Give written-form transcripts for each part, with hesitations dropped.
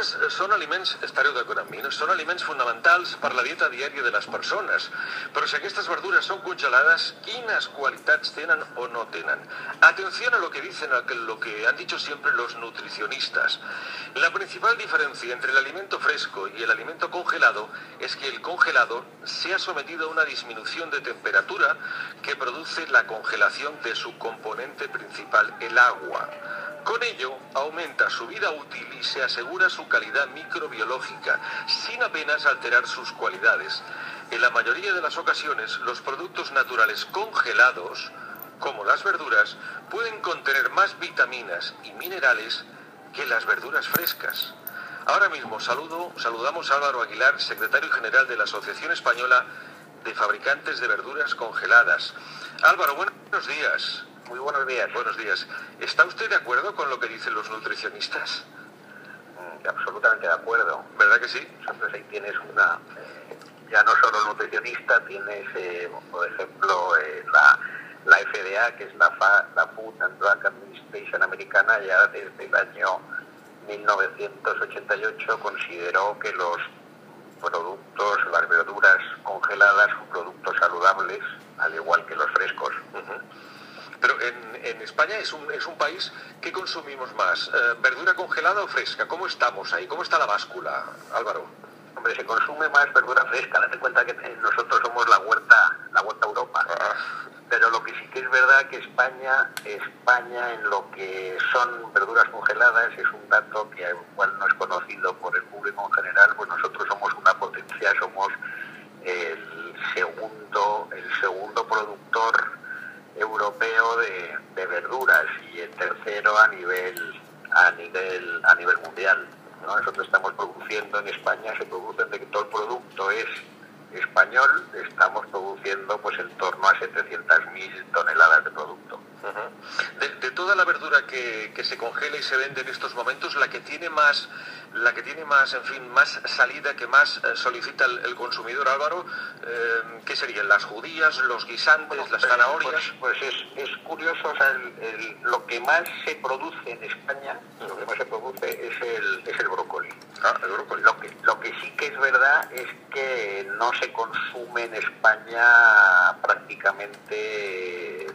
verdures són aliments, estareu d'acord amb mi, no? Són aliments fonamentals per la dieta diària de les persones. Però si aquestes verdures són congelades, quines qualitats tenen o no tenen? Atención a lo que dicen, lo que han dicho siempre los nutricionistas. La principal diferencia entre el alimento fresco y el alimento congelado es que el congelado se ha sometido a una disminución de temperatura que produce la congelación de su componente principal, el agua. Con ello, aumenta su vida útil y se asegura su calidad microbiológica, sin apenas alterar sus cualidades. En la mayoría de las ocasiones, los productos naturales congelados, como las verduras, pueden contener más vitaminas y minerales que las verduras frescas. Ahora mismo saludamos a Álvaro Aguilar, secretario general de la Asociación Española de Fabricantes de Verduras Congeladas. Álvaro, buenos días. Muy buenos días. Buenos días. ¿Está usted de acuerdo con lo que dicen los nutricionistas? Absolutamente de acuerdo. ¿Verdad que sí? Entonces ahí tienes una... ya no solo nutricionista, tienes, por ejemplo, la FDA, que es la Food and Drug Administration americana, ya desde el año 1988 consideró que los productos, las verduras congeladas son productos saludables, al igual que los frescos. Pero en España es un país que consumimos más, ¿verdura congelada o fresca? ¿Cómo estamos ahí? ¿Cómo está la báscula, Álvaro? Hombre, se consume más verdura fresca. Date cuenta que nosotros somos la huerta Europa. Pero lo que sí que es verdad que España en lo que son verduras congeladas es un dato que igual no es conocido por el público en general, pues nosotros somos una potencia, somos el segundo productor europeo de verduras y el tercero a nivel mundial, ¿no? Nosotros estamos produciendo en España, se produce de que todo el producto es español, estamos produciendo pues en torno a 700.000 toneladas de producto. De toda la verdura que se congela y se vende en estos momentos, la que tiene más, en fin, más salida, que más solicita el consumidor, Álvaro, ¿qué serían? ¿Las judías, los guisantes, las zanahorias? Pues es curioso, o sea, lo que más se produce en España, lo que más se produce es el brócoli. El brócoli. Lo que sí que es verdad es que no se consume en España prácticamente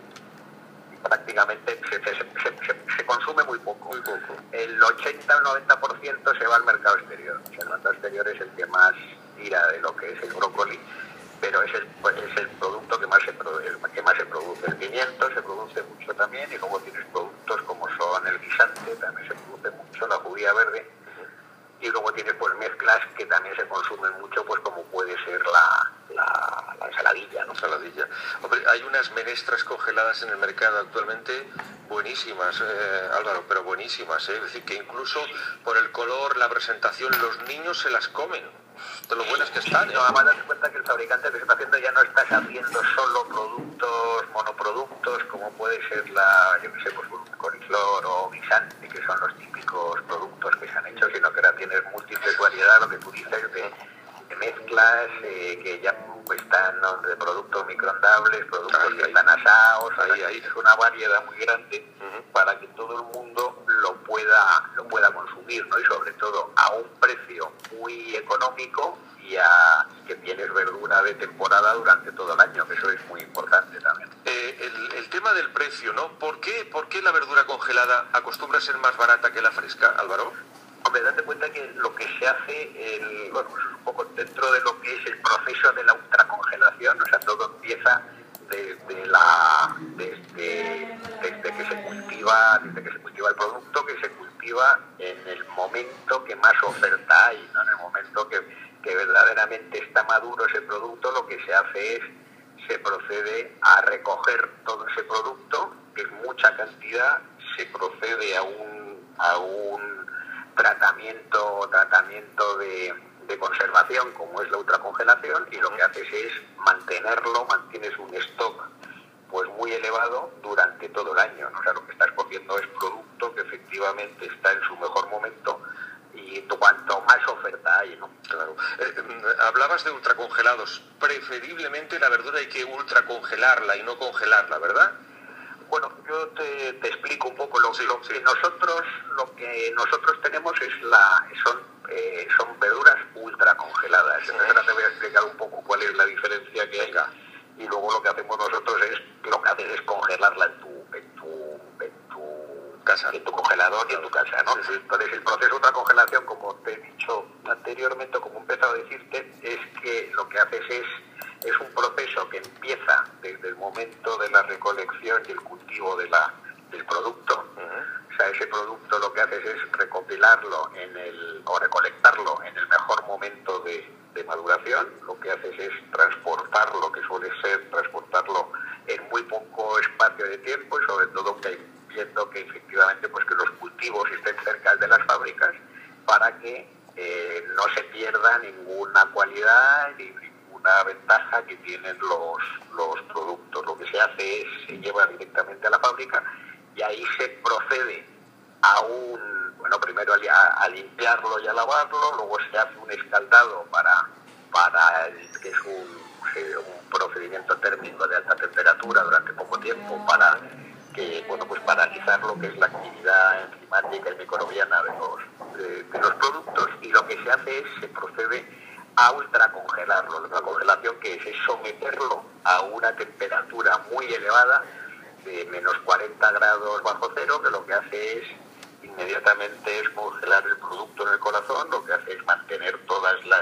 se consume muy poco. El 80 o 90% se va al mercado exterior. O sea, el mercado exterior es el que más tira de lo que es el brócoli, pero es el producto que más se produce. El pimiento se produce mucho también, y luego tienes productos como son el guisante, también se produce mucho, la judía verde, y luego tienes pues mezclas que también se consumen mucho, pues como puede ser la ensaladilla, ¿no? Ensaladilla. Hombre, hay unas menestras congeladas en el mercado actualmente buenísimas, Álvaro, pero buenísimas, ¿eh? Es decir, que incluso por el color, la presentación, los niños se las comen, de lo buenas que están, ¿eh? No, además date cuenta que el fabricante que se está haciendo ya no estás haciendo solo monoproductos, como puede ser coliflor o guisante, que son los típicos productos que se han hecho, sino que ahora tienes múltiples variedades, lo que tú dices, de mezclas que ya pues, están de productos microondables, productos que están asados, es una variedad muy grande para que todo el mundo lo pueda consumir, ¿no? Y sobre todo a un precio muy económico y que tienes verdura de temporada durante todo el año, que eso es muy importante también. El tema del precio, ¿no? ¿Por qué la verdura congelada acostumbra a ser más barata que la fresca, Álvaro? Hombre, date cuenta que lo que se hace, pues un poco dentro de lo que es el proceso de la ultracongelación, o sea, todo empieza desde que se cultiva el producto, que se cultiva en el momento que más oferta hay, ¿no? En el momento que verdaderamente está maduro ese producto, lo que se hace es se procede a recoger todo ese producto, que es mucha cantidad, se procede a un tratamiento de conservación, como es la ultracongelación, y lo que haces es mantienes un stock pues muy elevado durante todo el año, ¿no? O sea, lo que estás cogiendo es producto que efectivamente está en su mejor momento, y cuanto más oferta hay, ¿no? Claro. Hablabas de ultracongelados. Preferiblemente la verdura hay que ultracongelarla y no congelarla, ¿verdad? Bueno, yo te explico un poco lo que nosotros tenemos son son verduras ultra congeladas. Entonces ahora te voy a explicar un poco cuál es la diferencia que hay. Y luego lo que hacemos nosotros es congelarla en tu casa, en tu congelador y en tu casa, ¿no? Sí. Entonces el proceso de ultracongelación, como te he dicho anteriormente, como he empezado a decirte, es que lo que haces es un proceso que empieza desde el momento de la recolección y el cultivo del producto. O sea, ese producto lo que haces es recopilarlo o recolectarlo en el mejor momento de maduración. Lo que haces es transportarlo, que suele ser transportarlo en muy poco espacio de tiempo, y sobre todo viendo que efectivamente pues que los cultivos estén cerca de las fábricas, para que no se pierda ninguna cualidad ni ninguna ventaja que tienen los productos. Lo que se hace es se lleva directamente a la fábrica, y ahí se procede primero a limpiarlo y a lavarlo. Luego se hace un escaldado que es un procedimiento térmico de alta temperatura durante poco tiempo, para paralizar lo que es la actividad enzimática y microbiana de los productos. Y lo que se hace es se procede a ultracongelarlo. La congelación, que es someterlo a una temperatura muy elevada, de menos 40 grados bajo cero, que lo que hace es inmediatamente es congelar el producto en el corazón. Lo que hace es mantener todas las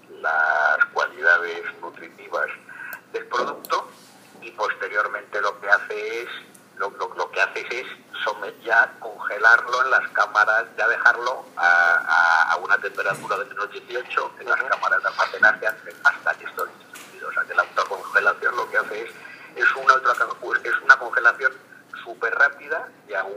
cualidades nutritivas del producto, y posteriormente lo que haces es ya congelarlo en las cámaras, ya dejarlo a una temperatura de menos 18 en las cámaras de almacenaje hasta que estén distribuidos. O sea, que la autocongelación lo que hace es una congelación súper rápida y a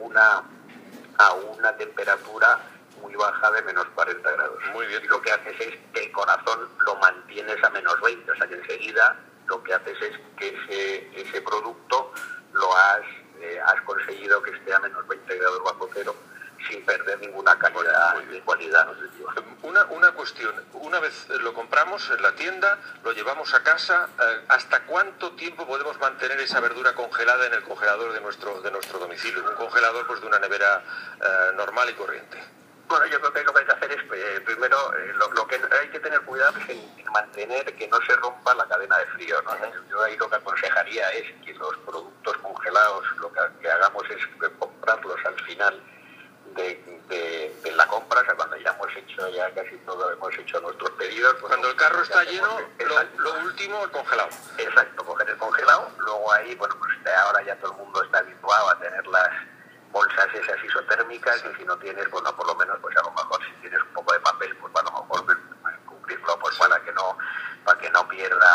una temperatura muy baja de menos 40 grados. Muy bien. Y lo que haces es que el corazón lo mantienes a menos 20, o sea que enseguida lo que haces es que ese producto lo has conseguido que esté a menos 20 grados bajo cero, sin perder ninguna calidad ni cualidad nutritiva. Una cuestión, una vez lo compramos en la tienda, lo llevamos a casa, ¿hasta cuánto tiempo podemos mantener esa verdura congelada en el congelador de nuestro domicilio? Un congelador pues de una nevera normal y corriente. Bueno, yo creo que lo que hay que hacer es, primero, lo que hay que tener cuidado es en mantener que no se rompa la cadena de frío, ¿no? Yo ahí lo que aconsejaría es que los productos congelados, lo que hagamos es comprarlos al final de la compra, o sea, cuando ya hemos hecho casi todo, hemos hecho nuestros pedidos. Pues cuando el carro está lleno, lo último, el congelado. Exacto, coger el congelado. Luego ahí, pues ahora ya todo el mundo está habituado a tener las bolsas esas isotérmicas, y si no tienes, por lo menos, pues a lo mejor si tienes un poco de papel, pues a lo mejor cubrirlo, pues para que no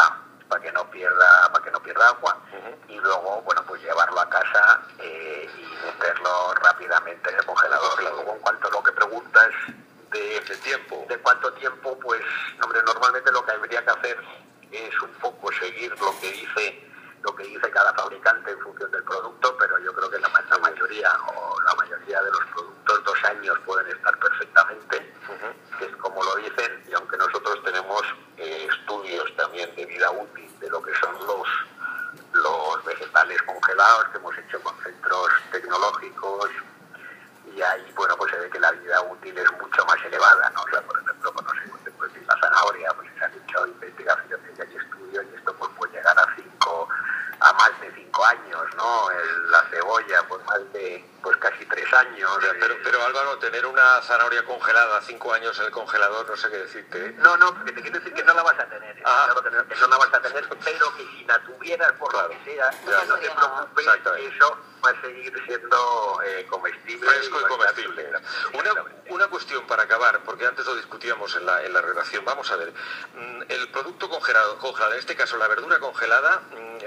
pierda agua. Y luego, pues llevarlo a casa y meterlo rápidamente en el congelador. Luego, en cuanto a lo que preguntas de cuánto tiempo, pues normalmente lo que habría que hacer es un poco seguir lo que dice cada fabricante en función del producto, pero yo creo que la mayoría de los productos 2 años pueden estar perfectamente, que es como lo dicen. Y aunque nosotros tenemos estudios también de vida útil de lo que son los vegetales congelados, que hemos hecho con centros tecnológicos, y ahí pues se ve que la vida útil es mucho más elevada, ¿no? O sea, por ejemplo, pues la zanahoria, pues se han hecho investigaciones y hay estudios, y esto pues puede llegar a más de 5 años, ¿no? La cebolla, pues más de casi 3 años. Pero Álvaro, tener una zanahoria congelada 5 años en el congelador, no sé qué decirte, ¿eh? No, porque te quiero decir que no la vas a tener. Claro que no la vas a tener, pero que si la tuvieras por lo que sea, no te preocupes, que eso va a seguir siendo comestible. Fresco y comestible. Una cuestión para acabar, porque antes lo discutíamos en la redacción. Vamos a ver, el producto congelado, en este caso la verdura congelada,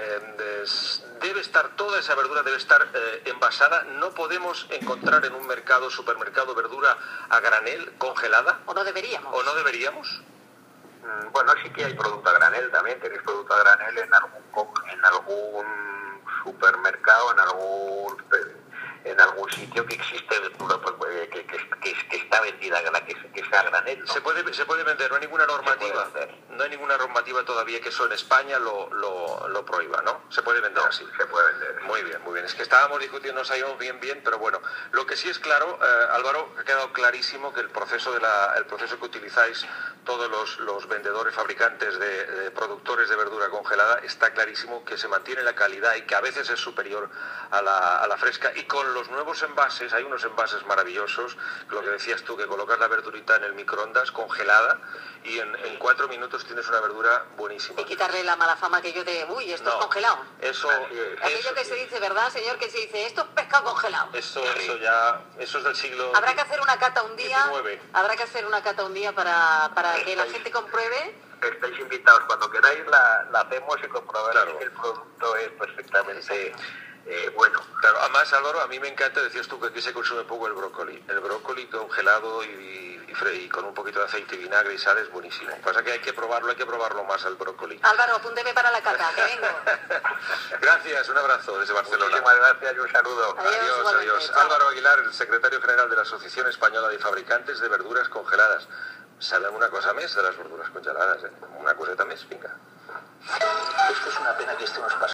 toda esa verdura debe estar envasada. No podemos encontrar en un supermercado, verdura a granel congelada. ¿O no deberíamos? Bueno, sí que hay producto a granel también. Tenéis producto a granel en algún supermercado, en algún sitio que existe verdura que está vendida, que sea a granel, ¿no? Se puede vender, no hay ninguna normativa. no hay ninguna normativa todavía que eso en España lo prohíba, ¿no? Se puede vender así. Se puede vender. Muy bien, muy bien. Es que estábamos discutiendo, no sabíamos bien, pero bueno. Lo que sí es claro, Álvaro, ha quedado clarísimo que el proceso que utilizáis todos los vendedores, fabricantes de productores de verdura congelada, está clarísimo que se mantiene la calidad y que a veces es superior a la fresca. Y con los nuevos envases, hay unos envases maravillosos, lo que decías tú, que colocas la verdurita en el microondas congelada y en 4 minutos tienes una verdura buenísima. Y quitarle la mala fama que yo de, uy, esto es congelado. Eso, aquello que se dice, ¿verdad, señor? Que se dice, esto es pescado congelado. Eso es del siglo Habrá que hacer una cata un día. 19. Habrá que hacer una cata un día para que la gente compruebe. Estáis invitados, cuando queráis la hacemos y comprobaréis Claro. que el producto es perfectamente bueno. Claro, además, Álvaro, a mí me encanta, decías tú que aquí se consume poco el brócoli. El brócoli congelado y con un poquito de aceite, vinagre y sal es buenísimo. Pasa que hay que probarlo más al brócoli. Álvaro, apúnteme para la cata, que vengo. Gracias, un abrazo desde Barcelona. Muchísimas gracias y un saludo. Adiós. Chao. Álvaro Aguilar, el secretario general de la Asociación Española de Fabricantes de Verduras Congeladas. Sabem una cosa més de les verdures congelades, Una coseta més, vinga. Es que es una pena que estemos pasando.